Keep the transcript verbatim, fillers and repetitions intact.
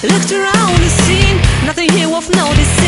Looked around the scene, nothing here worth noticing.